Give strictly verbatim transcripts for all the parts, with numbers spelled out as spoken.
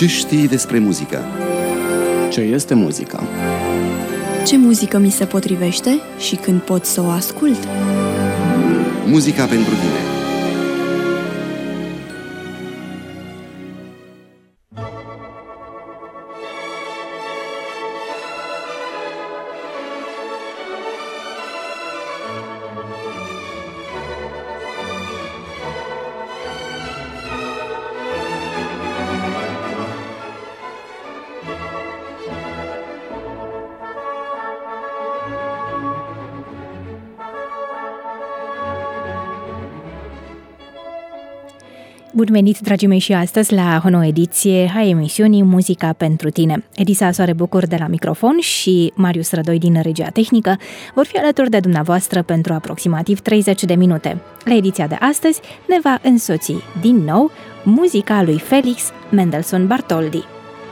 Ce știi despre muzică? Ce este muzica? Ce muzică mi se potrivește și când pot să o ascult? Muzica pentru tine. Bun venit, dragii mei, și astăzi la o nouă ediție a emisiunii Muzica pentru tine. Edisa Soare Bucur de la microfon și Marius Rădoi din regia tehnică vor fi alături de dumneavoastră pentru aproximativ treizeci de minute. La ediția de astăzi ne va însoți din nou muzica lui Felix Mendelssohn Bartholdy.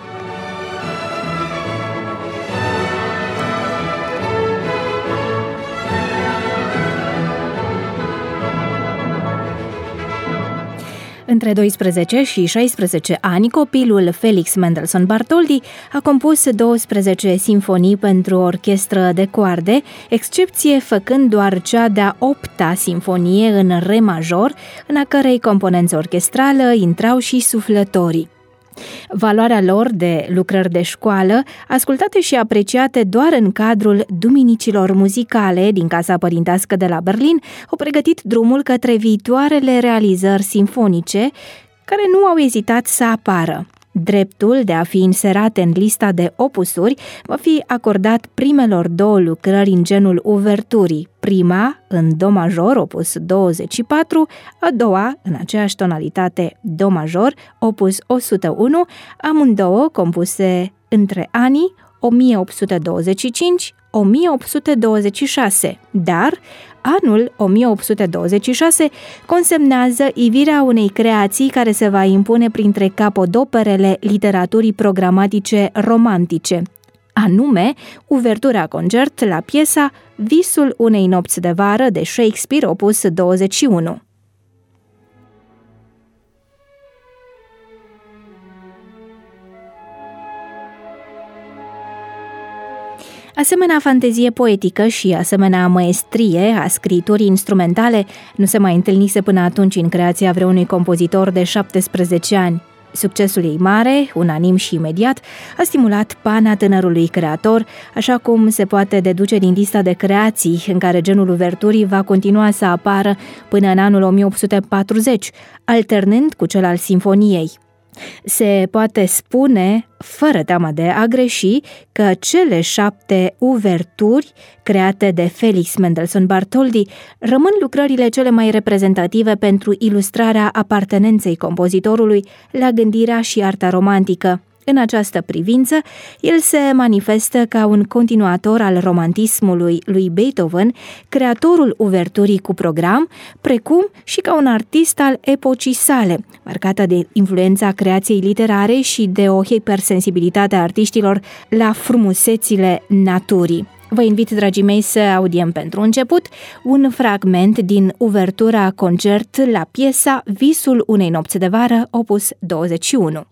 Între doisprezece și șaisprezece ani, copilul Felix Mendelssohn Bartholdy a compus douăsprezece simfonii pentru orchestră de coarde, excepție făcând doar cea de-a opta simfonie în re major, în a cărei componență orchestrală intrau și suflătorii. Valoarea lor de lucrări de școală, ascultate și apreciate doar în cadrul duminicilor muzicale din Casa Părintească de la Berlin, au pregătit drumul către viitoarele realizări simfonice, care nu au ezitat să apară. Dreptul de a fi inserate în lista de opusuri va fi acordat primelor două lucrări în genul uverturii, prima în do major, opus douăzeci și patru, a doua în aceeași tonalitate do major, opus o sută unu, amândouă compuse între anii o mie opt sute douăzeci și cinci - o mie opt sute douăzeci și șase, dar anul o mie opt sute douăzeci și șase consemnează ivirea unei creații care se va impune printre capodoperele literaturii programatice romantice, anume uvertura concert la piesa Visul unei nopți de vară de Shakespeare, opus douăzeci și unu. Asemenea fantezie poetică și asemenea maestrie a scriturii instrumentale nu se mai întâlnise până atunci în creația vreunui compozitor de șaptesprezece ani. Succesul ei mare, unanim și imediat, a stimulat pana tânărului creator, așa cum se poate deduce din lista de creații în care genul uverturii va continua să apară până în anul o mie opt sute patruzeci, alternând cu cel al simfoniei. Se poate spune, fără teamă de a greși, că cele șapte uverturi create de Felix Mendelssohn Bartholdy rămân lucrările cele mai reprezentative pentru ilustrarea apartenenței compozitorului la gândirea și arta romantică. În această privință, el se manifestă ca un continuator al romantismului lui Beethoven, creatorul uverturii cu program, precum și ca un artist al epocii sale, marcată de influența creației literare și de o hipersensibilitate a artiștilor la frumusețile naturii. Vă invit, dragii mei, să audiem pentru început un fragment din uvertura concert la piesa Visul unei nopți de vară, opus douăzeci și unu.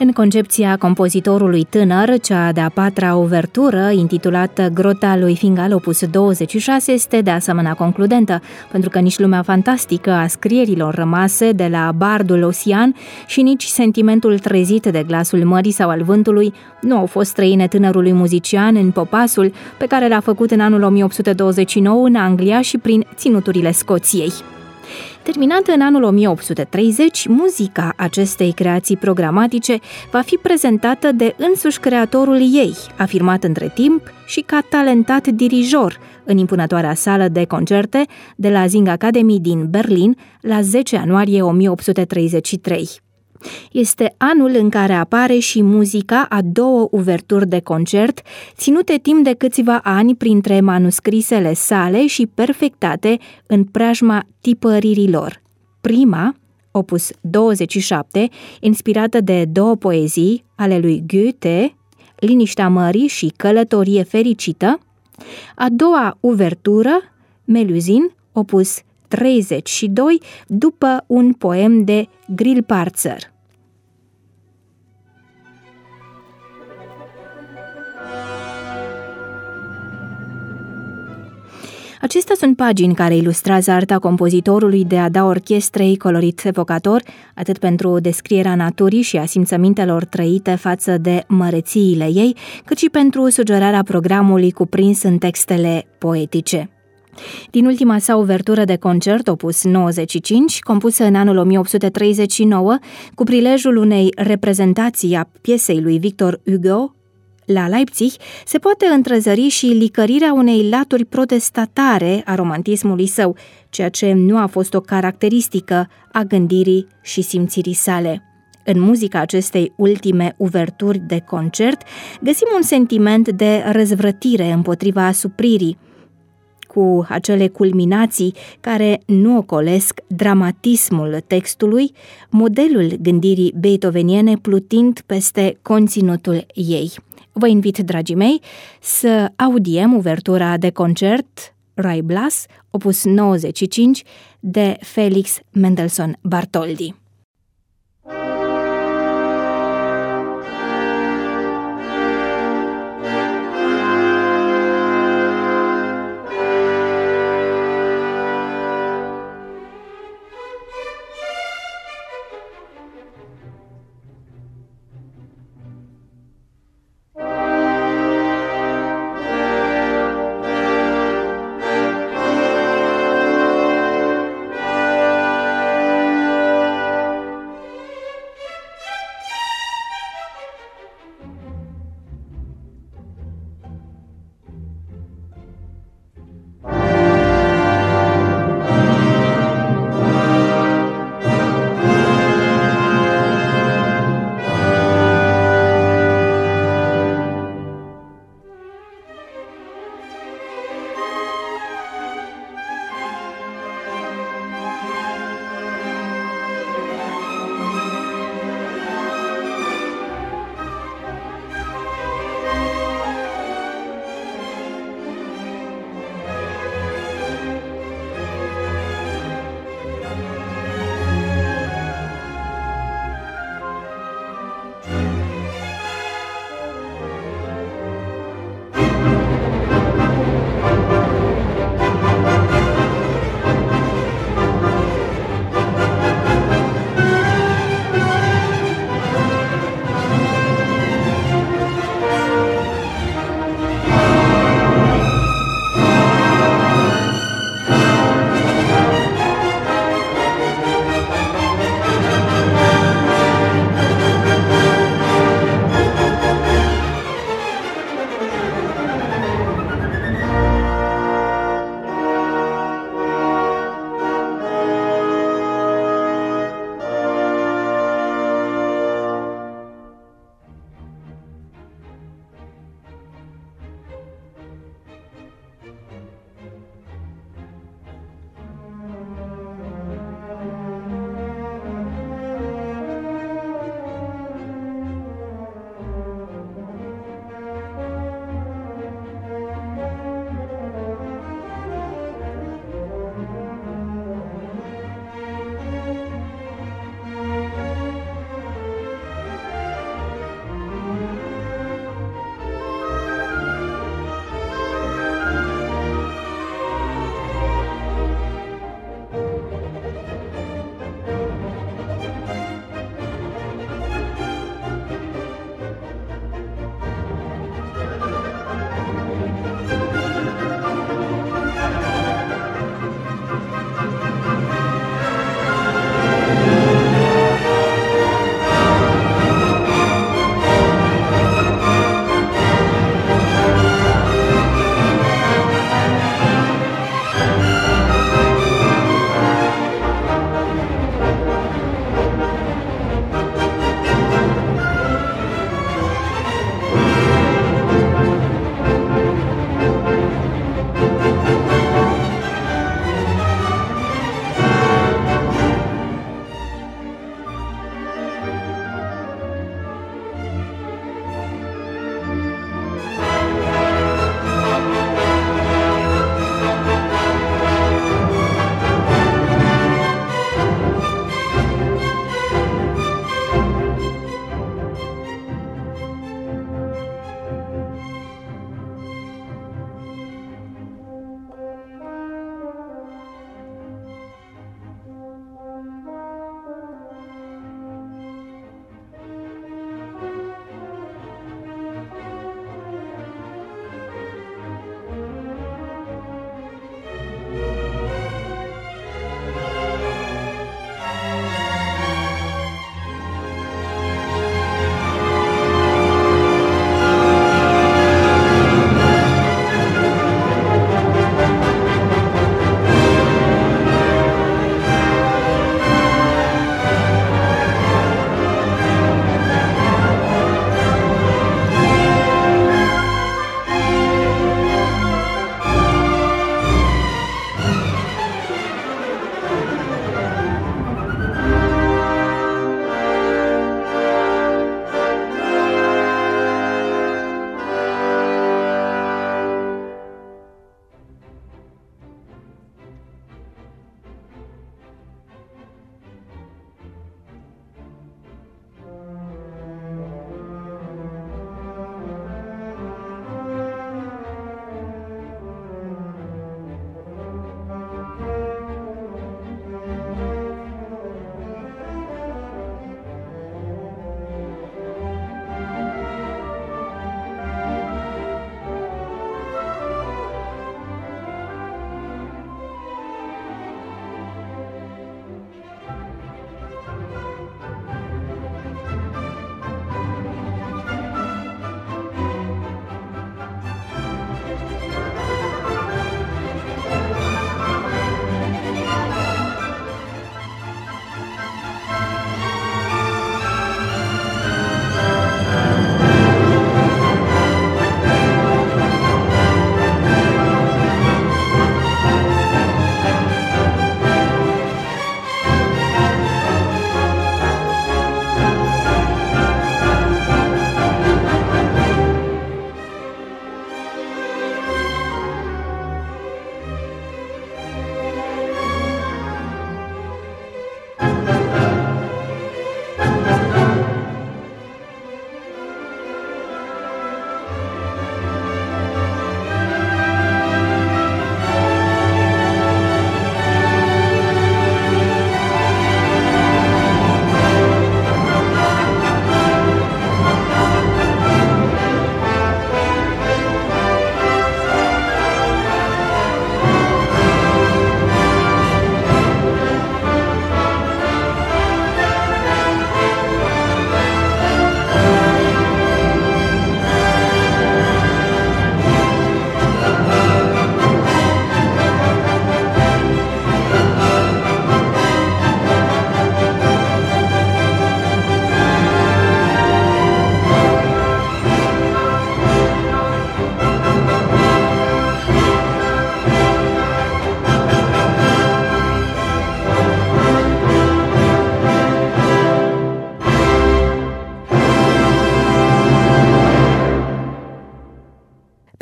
În concepția compozitorului tânăr, cea de-a patra uvertură, intitulată Grota lui Fingal, opus douăzeci și șase, este de asemenea concludentă, pentru că nici lumea fantastică a scrierilor rămase de la bardul Ossian și nici sentimentul trezit de glasul mării sau al vântului nu au fost străine tânărului muzician în popasul pe care l-a făcut în anul o mie opt sute douăzeci și nouă în Anglia și prin ținuturile Scoției. Terminată în anul o mie opt sute treizeci, muzica acestei creații programatice va fi prezentată de însuși creatorul ei, afirmat între timp și ca talentat dirijor în impunătoarea sală de concerte de la Sing Academy din Berlin la zece ianuarie o mie opt sute treizeci și trei. Este anul în care apare și muzica a două uverturi de concert, ținute timp de câțiva ani printre manuscrisele sale și perfectate în preajma tipăririlor. Prima, opus douăzeci și șapte, inspirată de două poezii ale lui Goethe, Liniștea mării și Călătorie fericită, a doua uvertură, Melusine, opus treizeci și doi, după un poem de Grillparzer. Acestea sunt pagini care ilustrează arta compozitorului de a da orchestrei colorit evocator, atât pentru descrierea naturii și a simțămintelor trăite față de mărețiile ei, cât și pentru sugerarea programului cuprins în textele poetice. Din ultima sa uvertură de concert, opus nouăzeci și cinci, compusă în anul o mie opt sute treizeci și nouă, cu prilejul unei reprezentații a piesei lui Victor Hugo, la Leipzig, se poate întrezări și licărirea unei laturi protestatare a romantismului său, ceea ce nu a fost o caracteristică a gândirii și simțirii sale. În muzica acestei ultime uverturi de concert găsim un sentiment de răzvrătire împotriva asupririi, cu acele culminații care nu ocolesc dramatismul textului, modelul gândirii beethoveniene plutind peste conținutul ei. Vă invit, dragii mei, să audiem uvertura de concert Ruy Blas, opus nouăzeci și cinci, de Felix Mendelssohn Bartholdy.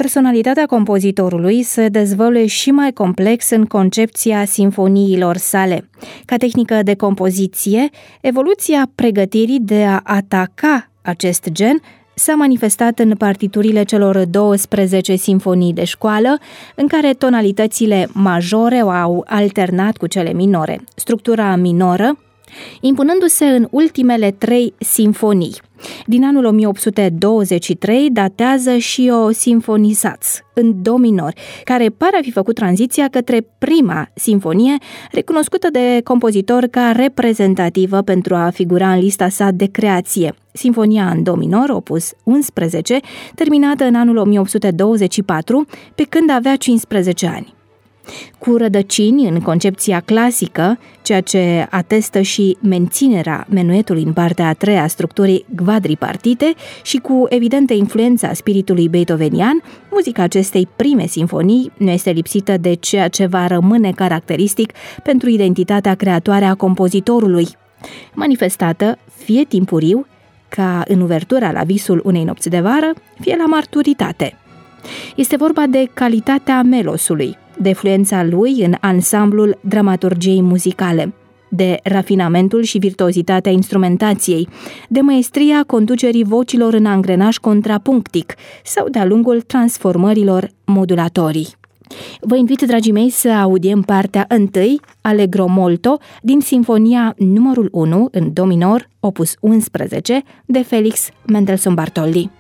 personalitatea compozitorului se dezvăluie și mai complex în concepția simfoniilor sale. Ca tehnică de compoziție, evoluția pregătirii de a ataca acest gen s-a manifestat în partiturile celor douăsprezece simfonii de școală, în care tonalitățile majore au alternat cu cele minore, structura minoră impunându-se în ultimele trei simfonii. Din anul o mie opt sute douăzeci și trei datează și o sinfonisatz în do minor, care pare a fi făcut tranziția către prima simfonie, recunoscută de compozitor ca reprezentativă pentru a figura în lista sa de creație. Sinfonia în do minor, opus unsprezece, terminată în anul o mie opt sute douăzeci și patru, pe când avea cincisprezece ani. Cu rădăcini în concepția clasică, ceea ce atestă și menținerea menuetului în partea a treia a structurii quadripartite și cu evidentă influența spiritului beethovenian, muzica acestei prime sinfonii nu este lipsită de ceea ce va rămâne caracteristic pentru identitatea creatoare a compozitorului, manifestată fie timpuriu, ca în uvertura la Visul unei nopți de vară, fie la Marturitate. Este vorba de calitatea melosului, de fluența lui în ansamblul dramaturgiei muzicale, de rafinamentul și virtuozitatea instrumentației, de maestria conducerii vocilor în angrenaj contrapunctic sau de-a lungul transformărilor modulatorii. Vă invit, dragii mei, să audiem partea întâi, Allegro molto, din Sinfonia numărul unu în do minor, opus unsprezece, de Felix Mendelssohn Bartholdy.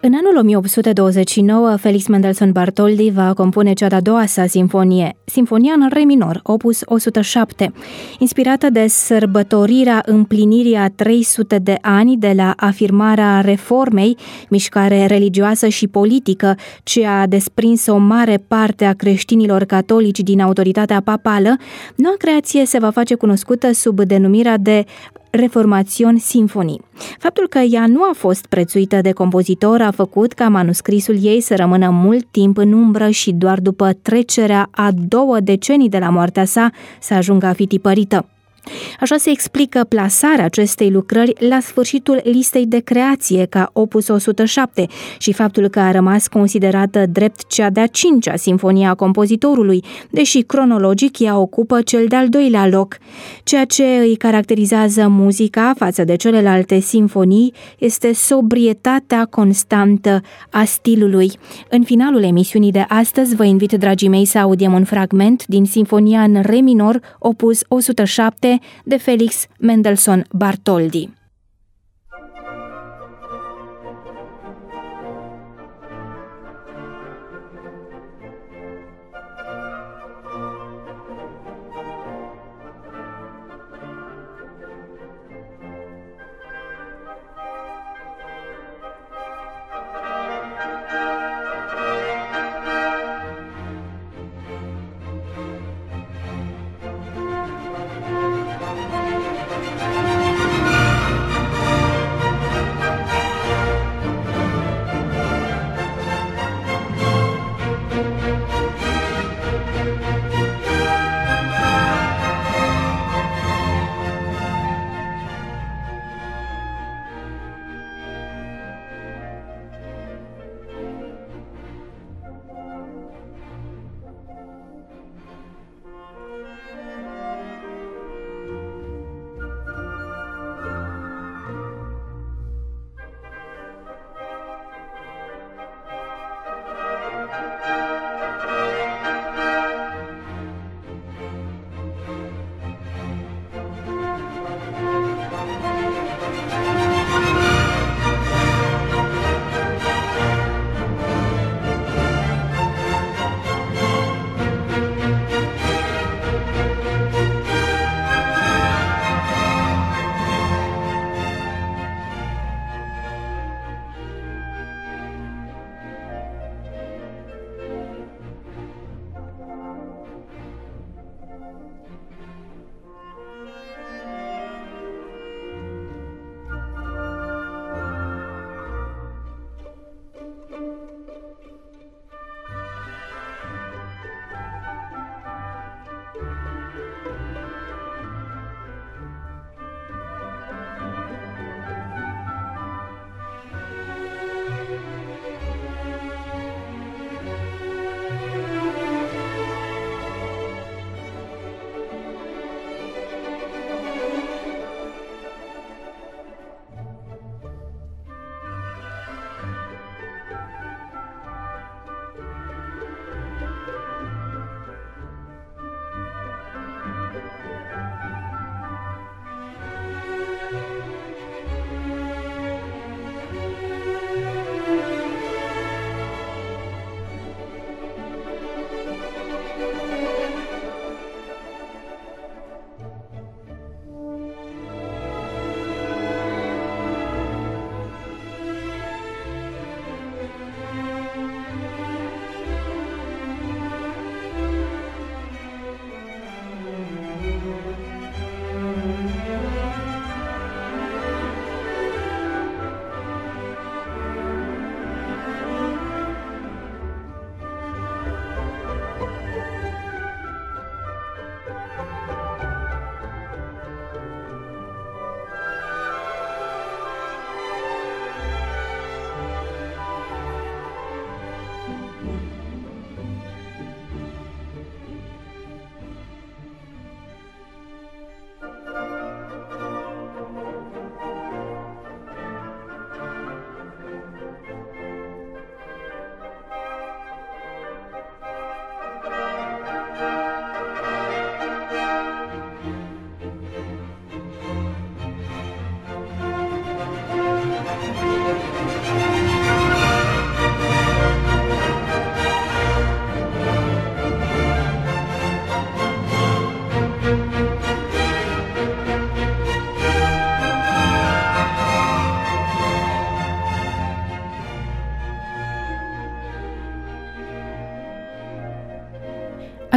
În anul o mie opt sute douăzeci și nouă, Felix Mendelssohn Bartholdy va compune cea de-a doua sa sinfonie, Sinfonia în re minor, opus o sută șapte, inspirată de sărbătorirea împlinirii a trei sute de ani de la afirmarea Reformei, mișcare religioasă și politică, ce a desprins o mare parte a creștinilor catolici din autoritatea papală. Noua creație se va face cunoscută sub denumirea de Reformation Symphony. Faptul că ea nu a fost prețuită de compozitor a făcut ca manuscrisul ei să rămână mult timp în umbră și doar după trecerea a două decenii de la moartea sa să ajungă a fi tipărită. Așa se explică plasarea acestei lucrări la sfârșitul listei de creație ca opus o sută șapte și faptul că a rămas considerată drept cea de-a cincea sinfonie a compozitorului, deși cronologic ea ocupă cel de-al doilea loc. Ceea ce îi caracterizează muzica față de celelalte sinfonii este sobrietatea constantă a stilului. În finalul emisiunii de astăzi vă invit, dragii mei, să audiem un fragment din Sinfonia în re minor, opus o sută șapte, de Felix Mendelssohn Bartholdy.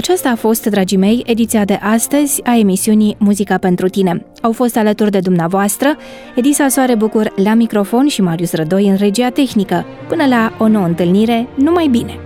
Aceasta a fost, dragii mei, ediția de astăzi a emisiunii Muzica pentru tine. Au fost alături de dumneavoastră Edisa Soare Bucur la microfon și Marius Rădoi în regia tehnică. Până la o nouă întâlnire, numai bine!